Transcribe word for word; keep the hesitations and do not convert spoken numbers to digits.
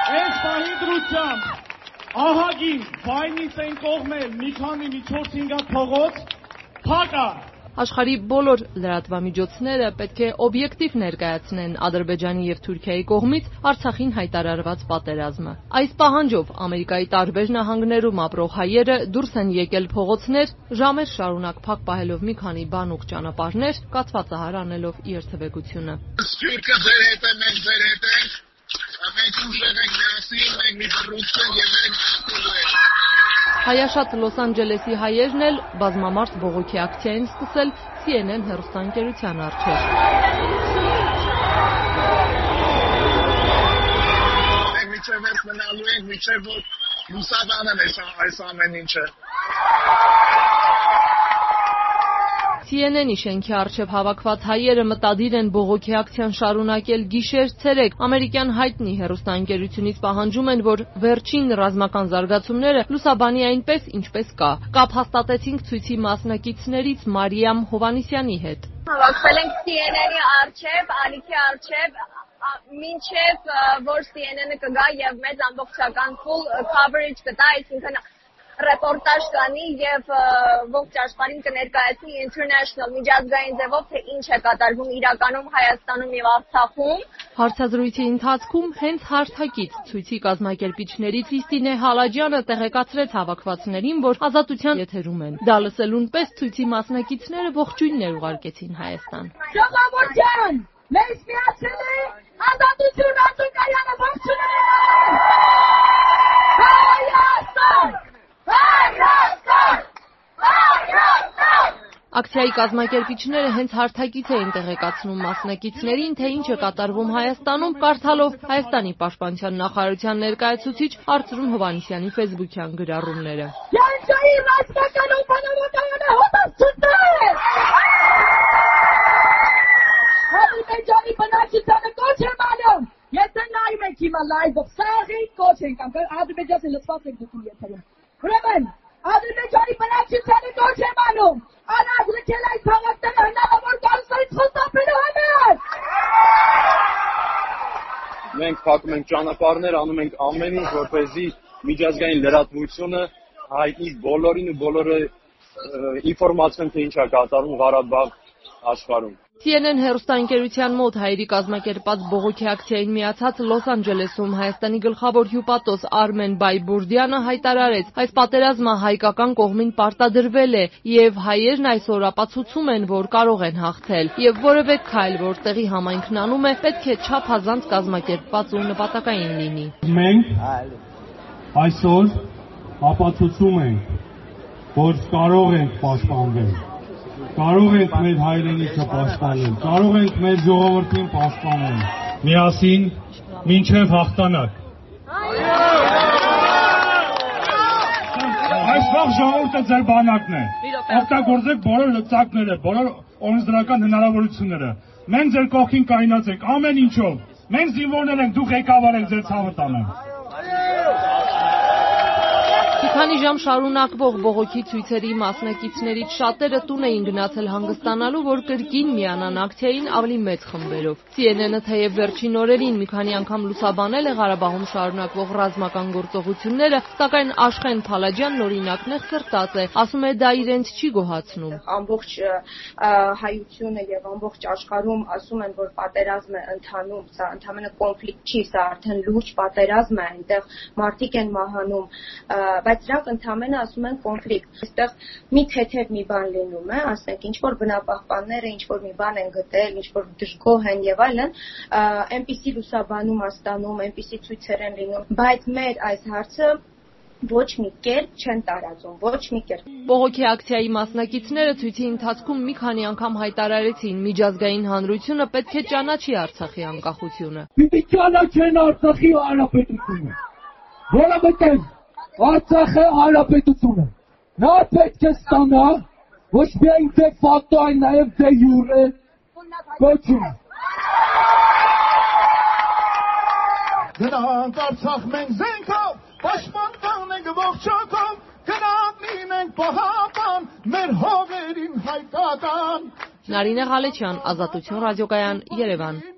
Այս պահի դրությամբ ահագին վայնից են կողմել մի քանի մի չորս-հինգ փողոց, փակա։ Աշխարհի բոլոր լրատվամիջոցները պետք է օբյեկտիվ ներկայացնեն Ադրբեջանի եւ Թուրքիայի կողմից Արցախին հայտարարված պատերազմը։ Այս պահանջով Ամերիկայի տարբեր նահանգներում ապրող հայերը դուրս են եկել փողոցներ, ժամեր շարունակ փակ պահելով մի քանի բանուկ ճանապարհներ, կաթվածահար անելով երթևեկությունը։ Սպիրկը ձեր հետ է, մենք ձեր հետ ենք, մենք ուժեղ ենք միասին, մենք մի բռունցք ենք եւ մենք ստուգ Հայաշատ Լոս Անջելեսի հայերն էլ բազմամարդ բողոքի ակցիային սկսել C N N հեռուստաընկերության առջև։ Մենք միջև վերջ մնալու ենք, միջև որ լուսաբանեմ այս ամեն ինչը։ C N N-ի շենքի առջև հավաքված հայերը մտադիր են բողոքի ակցիան շարունակել գիշեր-ցերեկ։ Ամերիկյան հայտնի հեռուստաընկերությունից պահանջում են, որ վերջին ռազմական զարգացումները լուսաբանի այնպես, ինչպես կա։ Կապ հաստատեցինք ցույցի մասնակիցներից Մարիամ Հովանիսյանի հետ։ Հավաքվել ենք C N N-ի առջև, ալիքի առջև, մինչև որ C N N-ը կգա եւ մեծ ամբողջական full coverage կտա, այսինքն ռեպորտաժ կանի եւ ողջ աշխարհին կներկայացնի international միջազգային ձևով, թե ինչ է կատարվում իրականում Հայաստանում եւ Արցախում։ Հարցազրույցի ընթացքում հենց հարթակից ցույցի կազմակերպիչներից Քրիստինե Հալաջյանը տեղեկացրեց հավաքվածներին, որ ազատության եթերում են։ Դա լսելուն պես ցույցի մասնակիցները ողջույններ ուղարկեցին Հայաստան։ Ժողովուրդ ջան, մեզ միացել է ազատություն արտոկայանը ողջունել։ Հայաստան! Ակցիայի կազմակերպիչները հենց հարթակից էին տեղեկացնում մասնակիցներին, թե ինչ է կատարվում Հայաստանում, կարդալով Հայաստանի պաշտպանության նախարարության ներկայացուցիչ Արծրուն Հովանիսյանի ֆեյսբուքյան գրառումները։ Յանջայի ռազմական օպանավակայանը հոտասցուտներ։ Ադրբեջանի բնակչությանը կոչ եմ անում։ Եթե նայում եք հիմա լայվով, սաղի կոչ ենք անում, Ադրբեջանը լսված եք դուք եթերում։ Ուրեմն, Ադրբեջանի բնակչությանը կոչ եմ անում, անազրկել այս քաղաքները հնարավոր կառուցարից խստափելու համար։ Մենք փակում ենք ճանապարհներ, անում ենք ամեն ինչ, որպեսզի միջազգային լրատվությունը հայտնի բոլորին ու բոլորը ինֆորմացիան, թե ինչ է կատարվում Ղարաբաղ աշխարհում։ C N N հեռուստաընկերության մոտ հայերի կազմակերպած բողոքի ակցիային միացած Լոս Անջելեսում Հայաստանի գլխավոր հյուպատոս Արմեն Բայբուրդյանը հայտարարեց, այս պատերազմը հայկական կողմին պարտադրվել է եւ հայերն այսօր ապացուցում են, որ կարող են հաղթել եւ որևէ քայլ, որ տեղի համայնքն անում է, պետք է չափազանց կազմակերպված ու նպատակային լինի։ Մենք այսօր ապացուցում ենք, որ կարող ենք պաշտպանվել։ Կարող ենք մեր հայրենիքը պաշտպանել, կարող ենք մեր ժողովրդին պաշտպանել։ Միասին մինչև հաղթանակ։ Այս ողջ ժողովուրդը ձեր բանակն է։ Օգտագործեք բոլոր լծակները, բոլոր օրենսդրական հնարավորությունները։ Մենք ձեր կողքին կայնած ենք ամեն ինչով։ Մենք զինվորներ ենք, դուք ղեկավար եք ձեր ցավը տանեմ։ Մի քանի ժամ շարունակվող բողոքի ցույցերի մասնակիցներից շատերը տուն էին գնացել հանգստանալու, որ կրկին միանան ակցիային ավելի մեծ խմբերով։ C N N-ը թեև վերջին օրերին մի քանի անգամ լուսաբանել է Ղարաբաղում շարունակվող ռազմական գործողությունները, սակայն Աշխեն Փալաջյանն օրինակ նեղսրտած է, ասում է դա իրենց չի գոհացնում։ Ամբողջ հայությունը եւ ամբողջ աշխարհում ասում են, որ պատերազմ է ընթանում, սա ընդհանրապես կոնֆլիկտ չի, սա արդեն լուրջ պատերազմ է, այնտեղ մարդիկ են մահանում, բայց դրանք ընդհանրապես ասում են կոնֆլիկտ։ Այստեղ մի թեթև մի բան լինում է, ասենք ինչ որ բնապահպանները ինչ որ մի բան են գտել, ինչ որ դժգոհ են եւ այլն, այնպիսի լուսաբանում աստանում, այնպիսի ցույցեր են լինում, բայց մեր այս հարցը ոչ մի կերպ չեն տարածում, ոչ մի կերպ։ Բողոքի ակցիայի մասնակիցները ցույցի ընթացքում մի քանի անգամ հայտարարեցին, միջազգային հանրությունը պետք է ճանաչի Արցախի անկախությունը։ Պիտի ճանաչեն Արցախի հանրապետությունը, որովհետև Արցախը հանրապետություն է։ Նա պետք է ստանա ոչ միայն դե ֆակտո, այլ նաև դե յուրե կոչում։ Գնանք Արցախ մենք զենքով, պաշտպանվան ենք ողջակով, գնանք լինենք պահապան, մեր հողերին հայկական։ Նարինե Ղալեչյան, Ազատություն ռադիոկայան, Երևան։